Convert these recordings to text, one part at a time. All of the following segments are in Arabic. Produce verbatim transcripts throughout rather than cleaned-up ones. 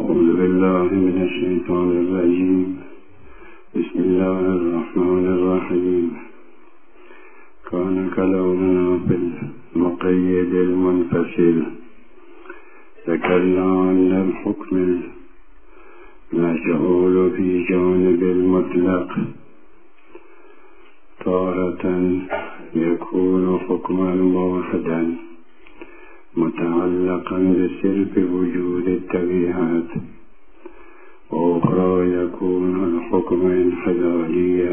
أعوذ بالله من الشيطان الرجيم. بسم الله الرحمن الرحيم. كان كلامنا في المقيد المنفصل. ذكرنا أن الحكم المجعول في جانب المطلق تارة يكون حكما واحدا متعلقا بسلب وجود التبعات، وأخرى يكون الحكم انحلاليا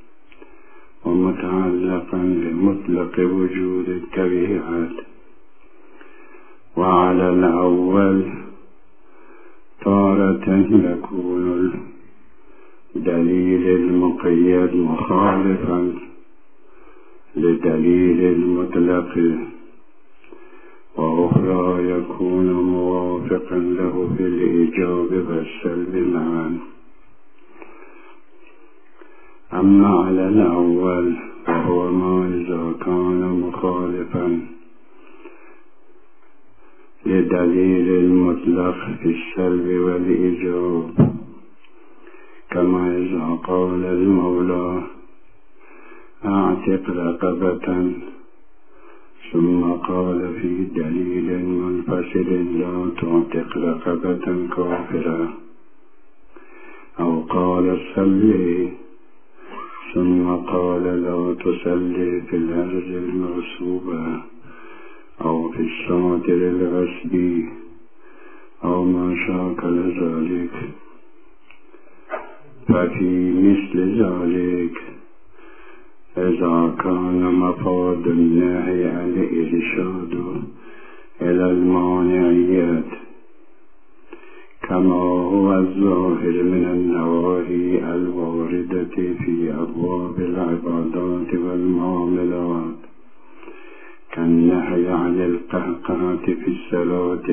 ومتعلقا بمطلق وجود التبعات. وعلى الأول تارة يكون الدليل المقيد مخالفا لدليل المطلق، وأخرى يكون موافقا له في الإيجاب والسلب معا. أما على الأول فهو ما إذا كان مخالفا لدليل المطلق في السلب والإيجاب، كما إذا قال المولى أعتق رقبة ثم قال في دليل منفصل لا تعتق رقبة كافرة، أو قال صلي ثم قال لا تصلي في الأرض المغصوبة أو في الشاطر الغصبي أو ما شاكل ذلك. ففي مثل ذلك إذا كان مفاد النهي الإرشاد إلى المانعيات كما هو الظاهر من النواهي الواردة في أبواب العبادات والمعاملات، كالنهي عن القهقهة في الصلاة،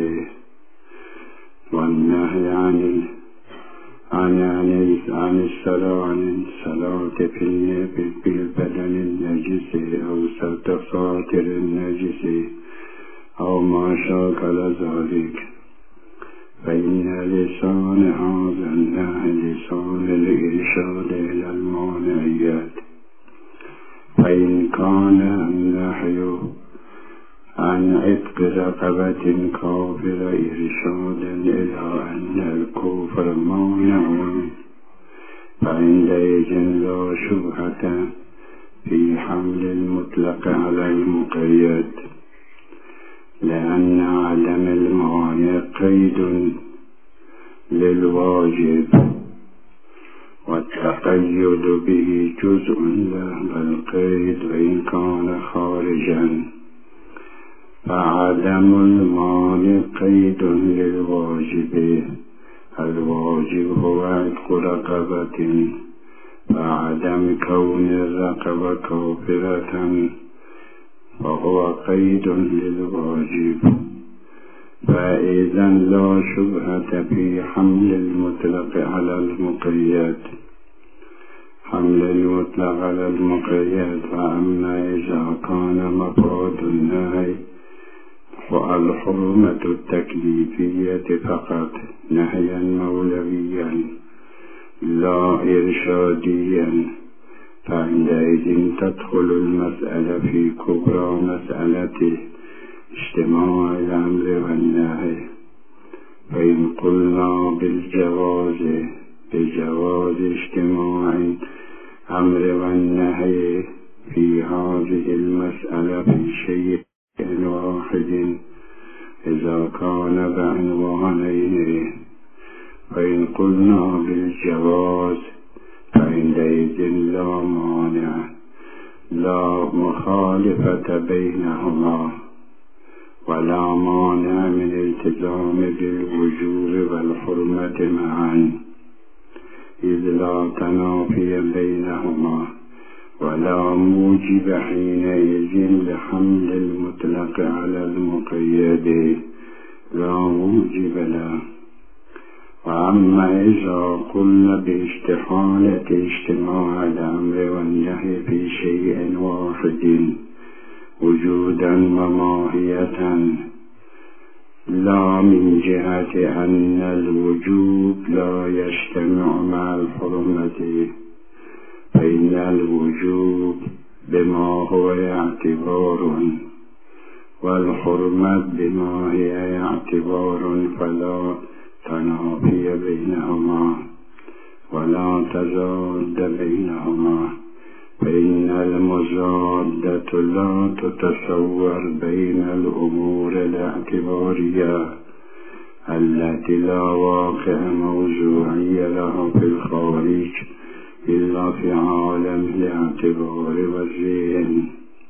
والنهي عن عن عن عن الصلاة عن الصلاة في البدن النجس أو ساتر النجس أو ما شاكل ذلك. فإن لسان هذا النهي لسان الإرشاد إلى المانعيات. فإن كان النهي عن عتق رقبة كافرة إرشادا إلى أن الكفر مانع، فعندئذ لا شبهة في حمل المطلق على المقيد، لأن عدم المانع قيد للواجب والتقيد به جزء له، والقيد وإن كان خارجا فعدم المانع قيد للواجب. الواجب هو عتق رقبة، فعدم كون الرقبة كافرة فهو قيد للواجب. فإذا لا شبهة في حمل المطلق على المقيد حمل المطلق على المقيد. فأما إذا كان مفاد النهي والحرمة التكليفية فقط نهيا مولويا لا إرشاديا، فعندئذ تدخل المسألة في كبرى مسألة اجتماع الأمر والنهي. فإن قلنا بالجواز بجواز اجتماع الأمر والنهي في هذه المسألة في شيء واحد إذا كان بعنوانين. فإن قلنا بالجواز فعندئذ لا مانع لا مخالفة بينهما، ولا مانع من الالتزام بالوجوب والحرمة معا، إذ لا تنافي بينهما، ولا موجب حينئذ لحمل المطلق على المقيد، لا موجب له. وأما إذا قلنا باستحالة اجتماع الأمر والنهي في شيء واحد وجودا وماهية، لا من جهة أن الوجوب لا يجتمع مع الحرمة، فإن الوجوب بما هو اعتبار والحرمة بما هي اعتبار، فلا تنافي بينهما ولا تضاد بينهما، فإن المضادة لا تتصور بين الأمور الاعتبارية التي لا واقع موضوعي لها في الخارج إلا في عالم الاعتبار والذهن.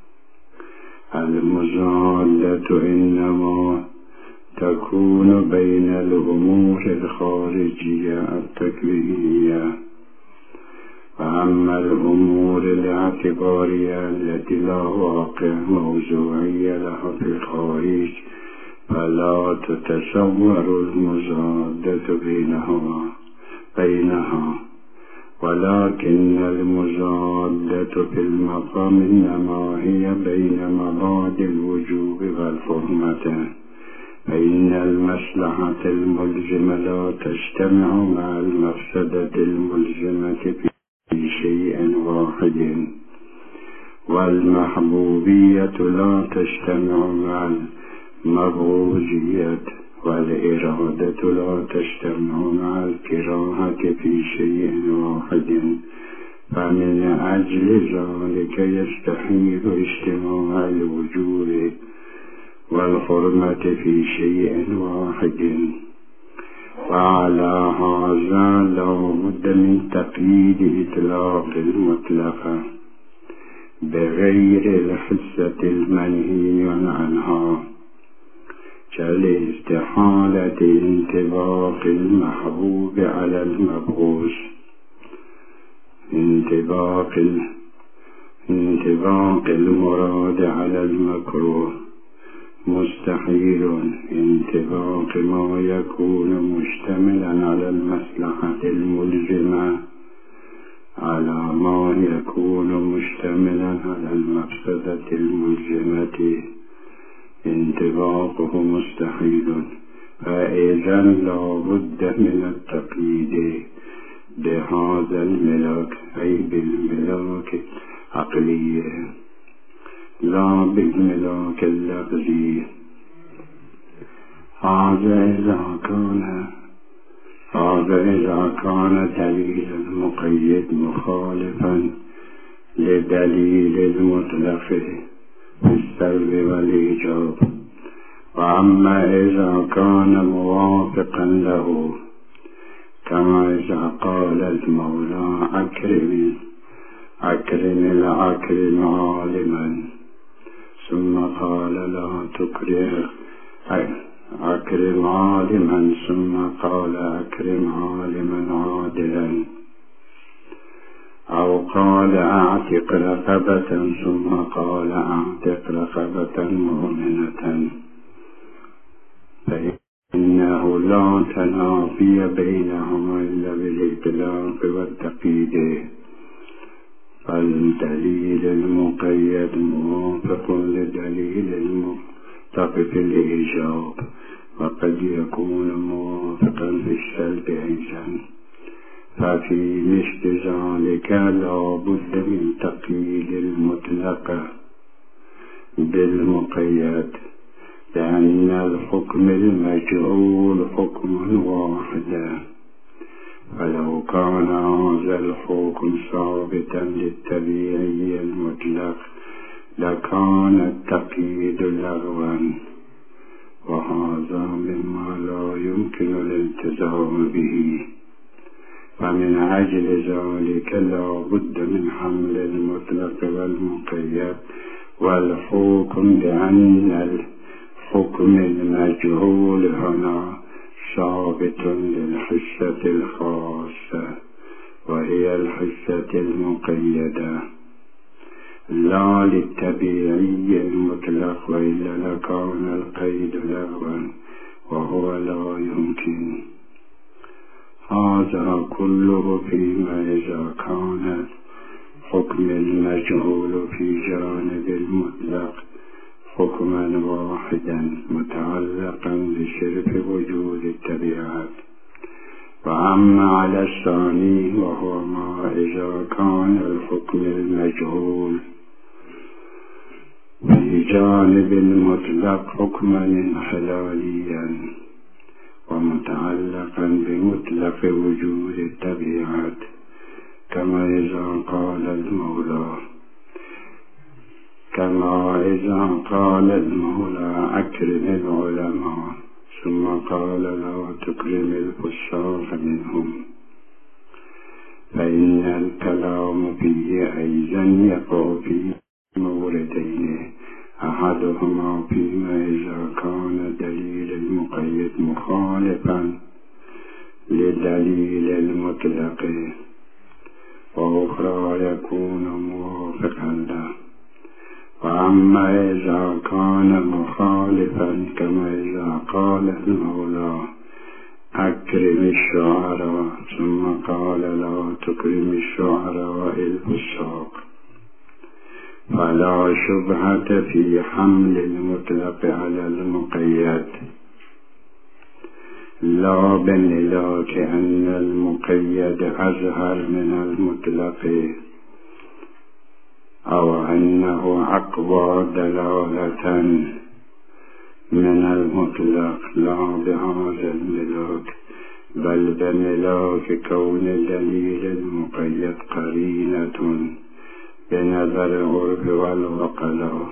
المضادة إنما تكون بين الأمور الخارجية التكوينية، وأما الأمور الاعتبارية التي لا واقع موضوعي لها في الخارج فلا تتصور المضادة بينهما بينها، ولكن المضادة في المقام إنما هي بين مبادئ الوجوب والحرمة، فإن المصلحة الملزمة لا تجتمع مع المفسدة الملزمة في شيء واحد، والمحبوبية لا تجتمع مع المبغوضية، والإرادة لا تجتمع مع الكراهة في شيء واحد، فمن أجل ذلك يستحيل اجتماع الوجوب والحرمة في شيء واحد. وعلى هذا لا بد من تقييد إطلاق المطلقة بغير الحسة المنهي عنها، كالاستحالة انطباق المحبوب على المبغوث، انطباق انطباق المراد على المكروه، مستحيل انطباق ما يكون مشتملا على المصلحة الملزمة على ما يكون مشتملا على المفسدة الملزمة، انطباقه مستحيل. فإذا لا بد من التقييد بهذا الملاك، أي بالملاك العقلي لا بالملاك اللفظي. هذا إذا كان هذا إذا كان دليل المقيد مخالفا لدليل المطلق في السلب والإيجاب. وأما إذا كان موافقا له، كما إذا قال المولى أكرم أكرم الأكرم عالما، ثم قال لا تكره أكرم عالما، ثم قال أكرم عالما عادلا، أو قال أعتق رقبة ثم قال أعتق رقبة مؤمنة، فإنه لا تنافي بينهما إلا بالإطلاق والتقييد، فالدليل المقيد موافق لدليل المطلق في الإيجاب، وقد يكون موافقا في السلب أيضا. ففي مثل ذلك لا بد من تقييد المطلق بالمقيد، لأن الحكم المجعول حكم واحد، فلو كان هذا الحكم ثابتا للطبيعي المطلق لكان التقييد لغوا، وهذا مما لا يمكن الالتزام به. فمن أجل ذلك لا بد من حمل المطلق والمقيد والحكم بأن الحكم المجهول هنا ثابت للحسة الخاصة، وهي الحسة المقيدة، لا للطبيعي المطلق، وإلا لكان القيد لغوا وهو لا يمكن. هذا كله فيما إذا كان حكم المجهول في جانب المطلق حكما واحدا متعلقا بشرف وجود التبعات. وأما على الثاني وهو ما إذا كان الحكم المجهول في جانب المطلق حكما انحلاليا ومتعلقا بمطلق وجود التبعات، كما إذا قال المولى كما إذا قال المولى أكرم العلماء ثم قال لا تكرم الفساق منهم، فإن الكلام فيه أيضا يقع في موردين، أحدهما فيما إذا كان دليل المقيد مخالفا لدليل المطلق، وأخرى يكون موافقا له. وأما إذا كان مخالفا كما إذا قال المولى أكرم الشعراء ثم قال لا تكرم الشعراء الفساق، فلا شبهة في حمل المطلق على المقيد، لا بملاك أن المقيد أظهر من المطلق أو أنه أقوى دلالة من المطلق، لا بهذا الملاك، بل بملاك كون دليل المقيد قرينة بنظر العرف والعقلاء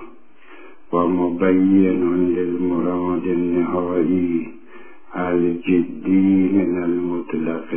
ومبين للمراد النهائي الجدي من المطلق،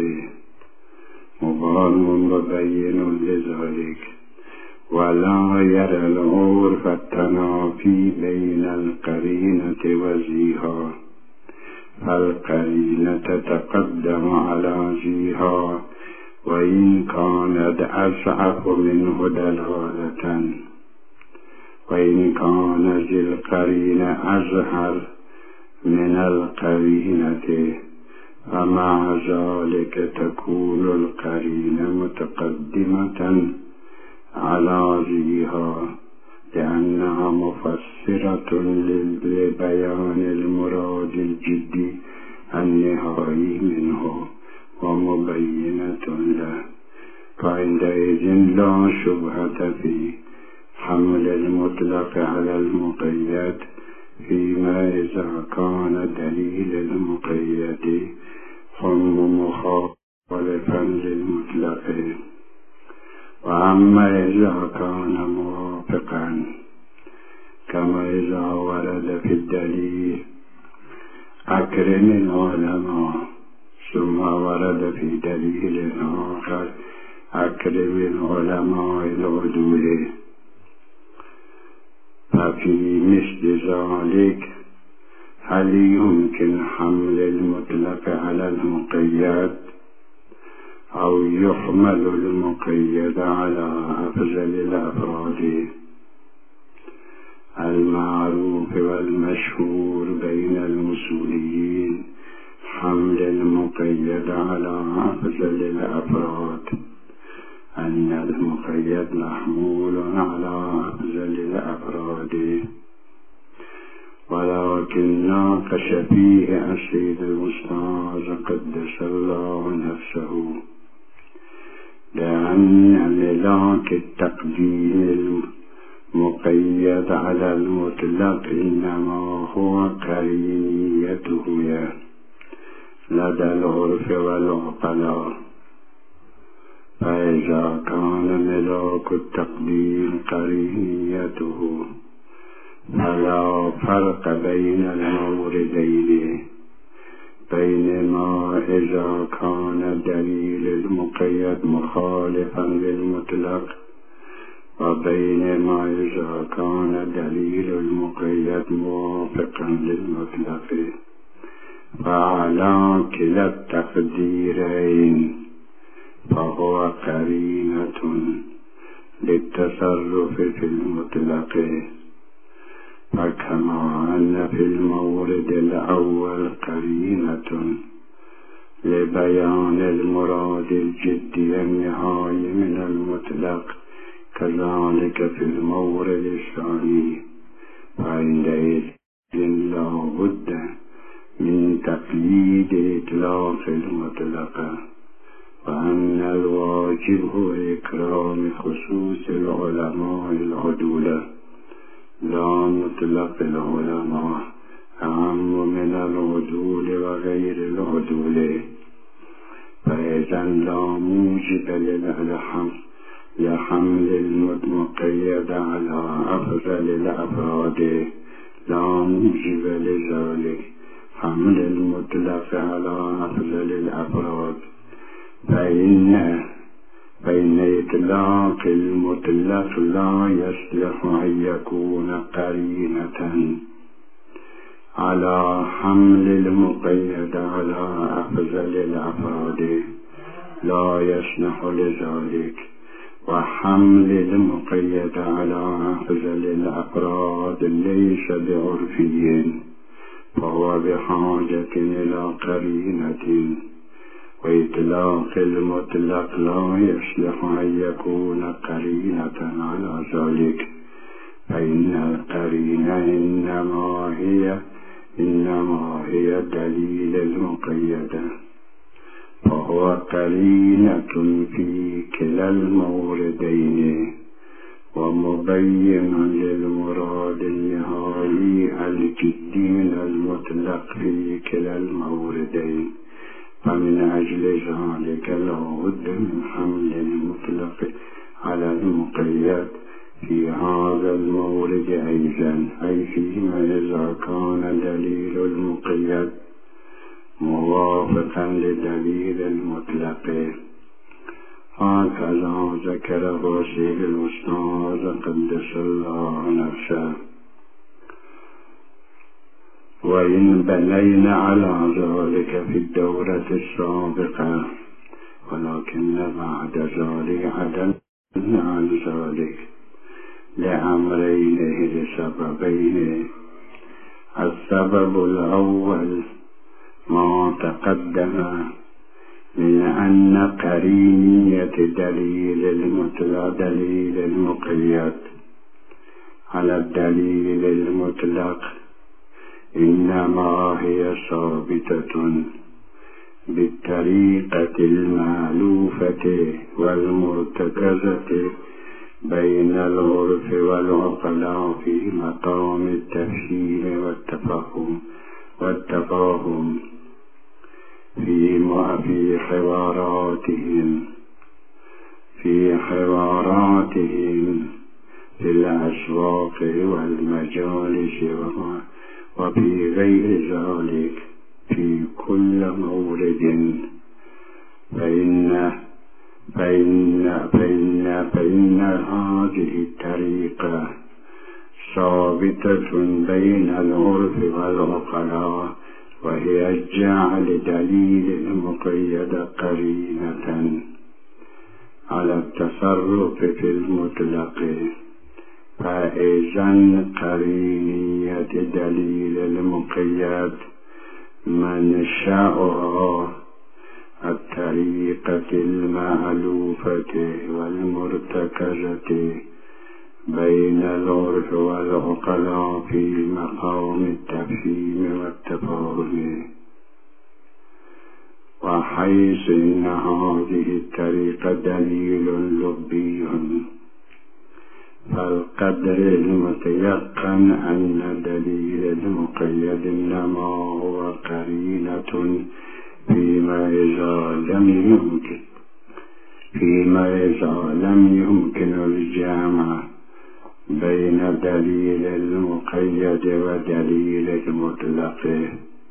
مبان مبين لذلك. ولا يرى العرف التنافي بين القرينة وزيها، فالقرينة تتقدم على زيها وإن كانت أصعب منه دلالة، وإن كان ذي القرينة أظهر من القرينة، فمع ذلك تكون القرينة متقدمة على ذيها، لأنها مفسرة لبيان المراد الجدي النهائي منه ومبينة له، فعندئذ لا شبهة في حمل المطلق على المقيد فيما إذا كان دليل المقيد حكم مخالفا للمطلق. وأما إذا كان موافقا كما إذا ورد في الدليل أكرم العلماء ثم ورد في دليل آخر أكرم العلماء العدول، ففي مثل ذلك هل يمكن حمل المطلق على المقيد أو يحمل المقيد على أفضل الأفراد؟ المعروف والمشهور بين المصوليين حمل المقيد على أفضل الأفراد، أن المقيد محمول على أفضل الأفراد، ولكن ناقش فيه السيد الأستاذ قدس الله نفسه، لأن ملاك التقديم المقيد على المطلق إنما هو قرينيته لدى العرف والعقلاء، فإذا كان ملاك التقديم قرينيته فلا فرق بين الموردين، بينما إذا كان دليل المقيد مخالفا للمطلق وبينما إذا كان دليل المقيد موافقا للمطلق، فعلى كلا التقديرين فهو قرينة للتصرف في المطلق، فكما أن في المورد الأول قرينة لبيان المراد الجدي النهائي من المطلق، كذلك في المورد الثاني فعندئذ لا بد من تقييد إطلاق المطلق، وأن الواجب هو إكرام خصوص العلماء العدولة لا مطلق العلماء أعم من العدول وغير العدول. فإذا لا موجب للحمل لحمل المقيد على أفضل الأفراد، لا موجب لذلك حمل المطلق على أفضل الأفراد. فإن فإن إطلاق المطلق لا يصلح أن يكون قرينة على حمل المقيد على أفضل الأفراد، لا يصلح لذلك. وحمل المقيد على أفضل الأفراد ليس بعرفي، فهو بحاجة إلى قرينة. وإطلاق المطلق لا يصلح أن يكون قرينة على ذلك، فإن القرينة إنما هي إنما هي دليل المقيدة، فهو قرينة في كلا الموردين ومبين للمراد النهائي الجدي من المطلق في كلا الموردين. فمن أجل ذلك لا بد من حمل المطلق على المقيد في هذا المورد أيضا، أي فيما إذا كان دليل المقيد موافقا لدليل المطلق. هكذا ذكره شيخ الأستاذ قدس الله نفسه. وإن بنينا على ذلك في الدورة السابقة، ولكن بعد ذلك عدلنا عن ذلك لأمرين لسببين. السبب الأول ما تقدم من أن قرينية دليل المطلق دليل المقيد على الدليل المطلق إنما هي ثابتة بالطريقة المألوفة والمرتكزة بين العرف والعقلاء في مقام التفهيم والتفهم والتفاهم في في حواراتهم في حواراتهم في الأسواق والمجالس وفي غير ذلك في كل مورد. فإن فإن فإن فإن هذه الطريقة ثابتة بين العرف والعقلاء، وهي جعل دليل المقيد قرينة على التصرف في المطلق. فإذا قرينية دليل المقيد منشأها الطريقة المألوفة والمرتكزة بين العرف والعقلاء في مقام التفهيم والتفاهم. وحيث إن هذه الطريقة دليل لبي، فالقدر المتيقن أن دليل المقيد إنما هو قرينة فيما إذا لم يمكن فيما إذا لم يمكن الجمع بين دليل المقيد ودليل المطلق،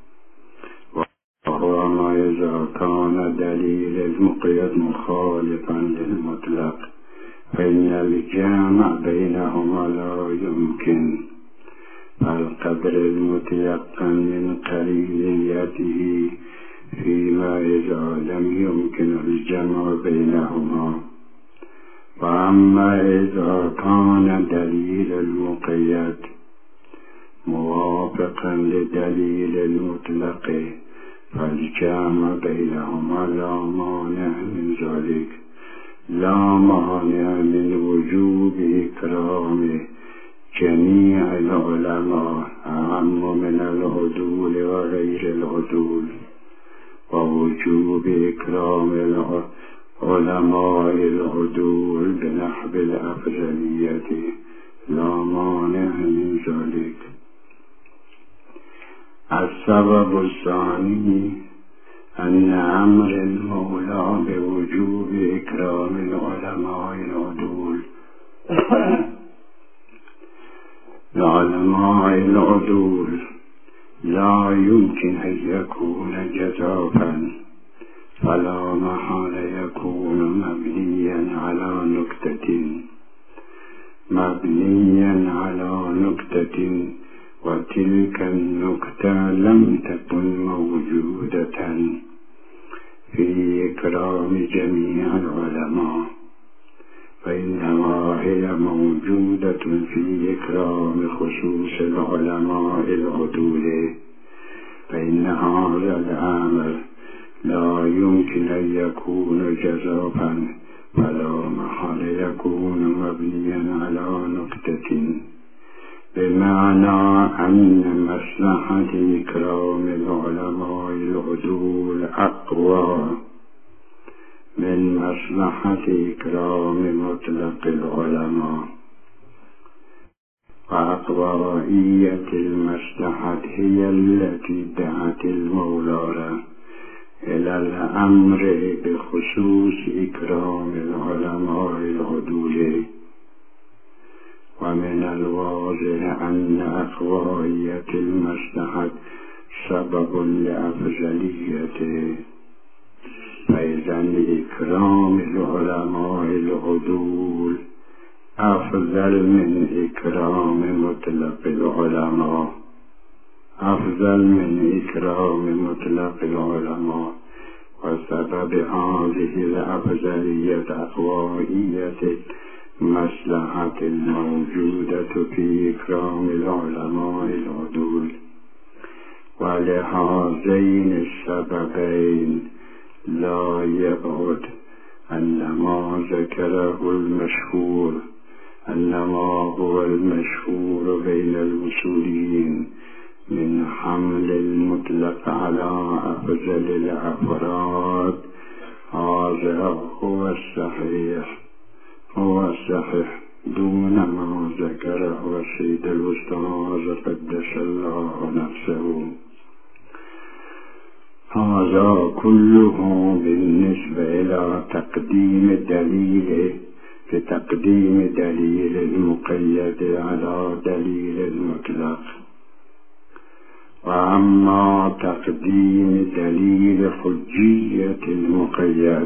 وهو ما إذا كان دليل المقيد مخالفا للمطلق فإن الجمع بينهما لا يمكن. فالقدر المتيقن من قرينيته فيما إذا لم يمكن الجمع بينهما. وأما إذا كان دليل المقيد موافقا لدليل المطلق فالجمع بينهما لا مانع من ذلك، لا مانع من وجوب إكرام جميع العلماء أعم من العدول وغير العدول، ووجوب إكرام العلماء العدول بنحو الأفضلية لا مانع من ذلك. السبب الثاني أن أمر المولى بوجوب إكرام العلماء العدول العلماء العدول لا يمكن أن يكون جزافا، فلا محال يكون مبنيا على نكتة مبنيا على نكتة وتلك النكتة لم تكن موجودة في إكرام جميع العلماء، وإنما هي موجودة في إكرام خصوص العلماء العدول، فإن هذا الأمر لا يمكن أن يكون جزافا، فلا محل يكون مبنيا على نكتة، بمعنى أن مصلحة إكرام العلماء العدول أقوى من مصلحة إكرام مطلق العلماء، وأقوائية المصلحة هي التي دعت المولى إلى الأمر بخصوص إكرام العلماء العدول. ومن الواضح أن أقوائية المصلحة سبب لأفضليته، فإذا إكرام العلماء العدول أفضل من إكرام مطلق العلماء أفضل من إكرام مطلق العلماء وسبب هذه الأفضلية أقوائية المصلحة الموجودة في إكرام العلماء العدول. ولهذين السببين لا يبعد أن ما ذكره المشهور أن ما هو المشهور بين الوصوليين من حمل المطلق على أفضل الأفراد هذا هو الصحيح هو الصحيح دون ما ذكره السيد الأستاذ قدس الله نفسه. هذا كله بالنسبة إلى تقديم دليل بتقديم دليل المقيد على دليل المطلق. وأما تقديم دليل حجية المقيد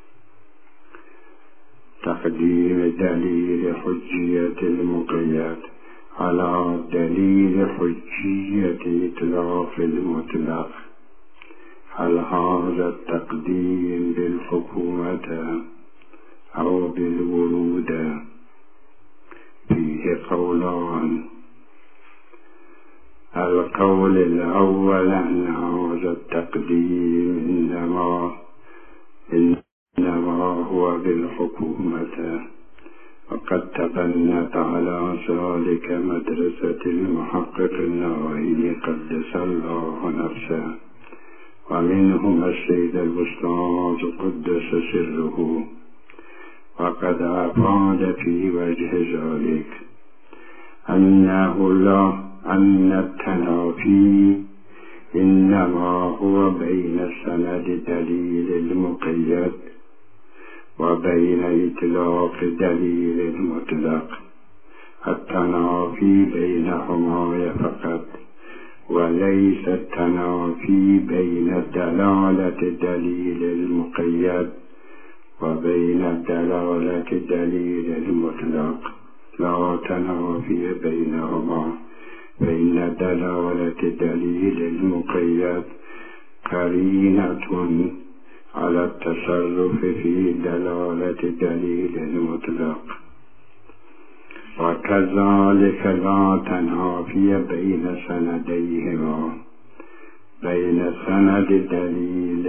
تقديم دليل حجية المقيد على دليل حجية إطلاق المطلق، هل هذا التقديم بالحكومة أو بالورود؟ فيه قولان. القول الأول أن هذا التقديم إنما إنما هو بالحكومة، وقد تبنت على ذلك مدرسة المحقق النووي قدس الله نفسه، ومنهم السيد الأستاذ قدس سره، وقد أفاد في وجه ذلك أنه لا أن التنافي إنما هو بين سند دليل المقيد وبين إطلاق دليل المطلق، التنافي بينهما فقط، وليس التنافي بين دلالة دليل المقيد وبين دلالة دليل المطلق، لا تنافي بينهما، فإن دلالة دليل المقيد قرينة على التصرف في دلالة دليل المطلق، وكذلك لا تنافي بين سنديهما، بين سند دليل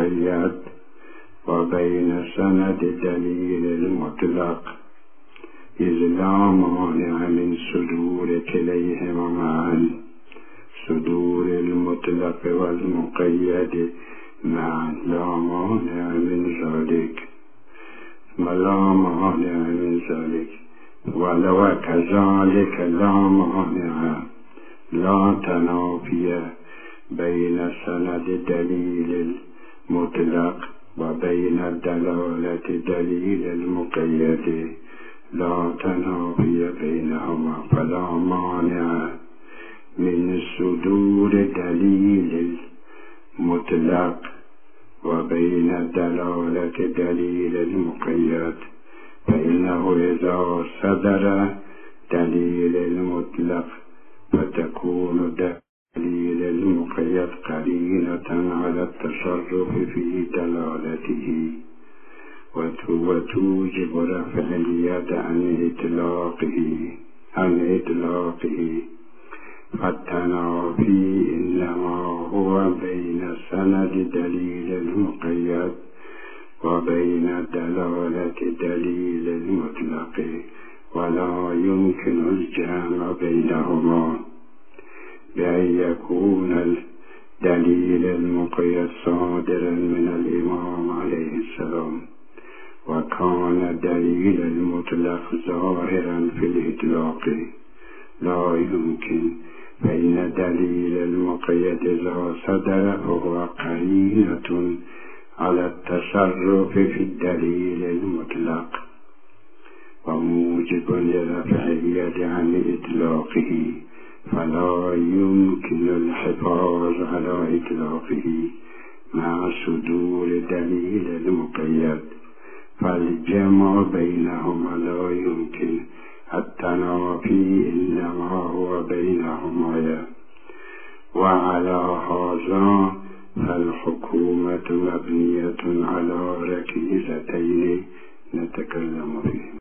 المقيد وبين سند دليل المطلق، إذ لا مانع من صدور كليهما معا، صدور المطلق والمقيد معا لا مانع من ذلك، ولا مانع من ذلك. ولو كذلك لا مانع لا تنافي بين سند دليل المطلق وبين دلالة دليل المقيد، لا تنافي بينهما، فلا مانع من صدور دليل المطلق وبين دلالة دليل المقيد. فإنه إذا صدر دليل المطلق فتكون دليل المقيد قرينة على التصرف في دلالته، وتوجب رفع اليد عن إطلاقه عن إطلاقه. فالتنافي إنما هو بين سند دليل المقيد وبين دلالة دليل المطلق، ولا يمكن الجمع بينهما بأن يكون الدليل المقيد صادرا من الإمام عليه السلام، وكان الدليل المطلق ظاهرا في الإطلاق. لا يمكن، فإن دليل المقيد إذا صدر فهو قرينة على التصرف في الدليل المطلق، وموجب لرفع اليد عن إطلاقه، فلا يمكن الحفاظ على إطلاقه مع صدور دليل المقيد، فالجمع بينهما لا يمكن. التنافي إنما هو بينهما. وعلى هذا فالحكومة مبنية على ركيزتين نتكلم فيه.